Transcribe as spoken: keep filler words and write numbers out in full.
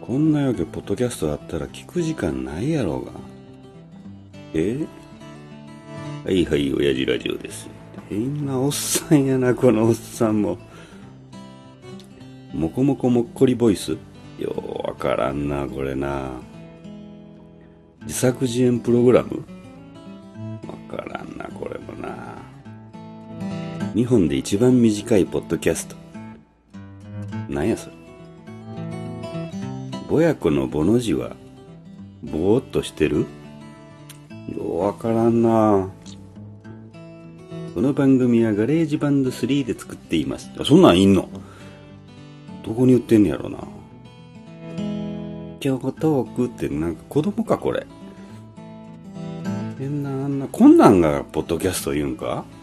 こんなわけポッドキャストあったら聞く時間ないやろうが。えはいはい、親父ラジオです。変なおっさんやな、このおっさんも。もこもこもっこりボイス、ようわからんな、これな。自作自演プログラム、わからんな、これもな。日本で一番短いポッドキャスト、なんやそれ。ぼやこのぼの字はぼーっとしてる、ようわからんな。この番組はガレージバンドスリーで作っています。あ、そんなんいんの？どこに売ってんのやろな。今日トークってなんか子供かこれ。変なあんなこんなんがポッドキャスト言うんか。